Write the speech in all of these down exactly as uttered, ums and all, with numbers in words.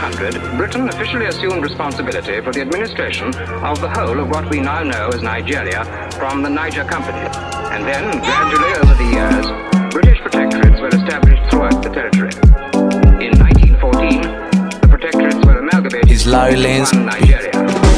hundred, Britain officially assumed responsibility for the administration of the whole of what we now know as Nigeria from the Niger Company. And then, gradually over the years, British protectorates were established throughout the territory. In nineteen fourteen, the protectorates were amalgamated into one Nigeria.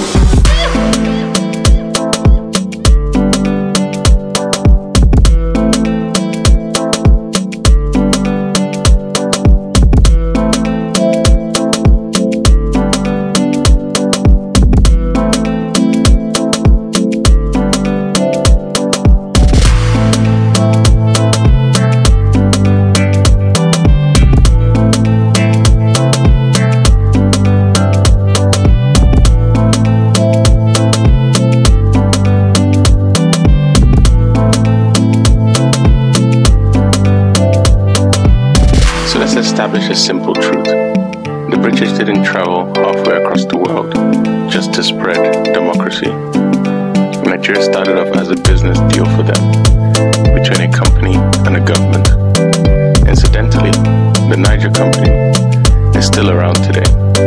Establish a simple truth. The British didn't travel halfway across the world just to spread democracy. Nigeria started off as a business deal for them, between a company and a government. Incidentally, the Niger Company is still around today.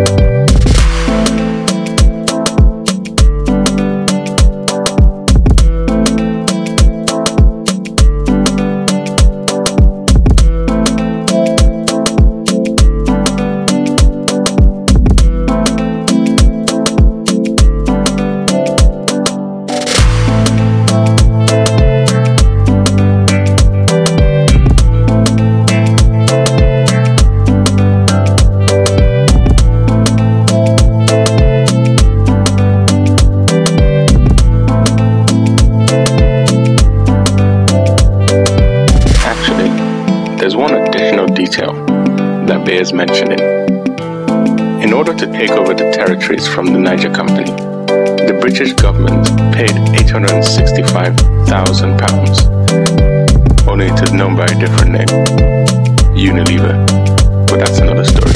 There's one additional detail that bears mentioning. In order to take over the territories from the Niger Company, the British government paid eight hundred sixty-five thousand pounds, only it is known by a different name, Unilever, but that's another story.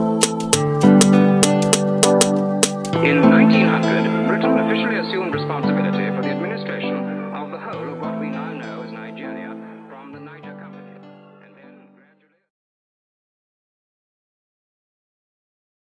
In nineteen hundred, Britain officially assumed responsibility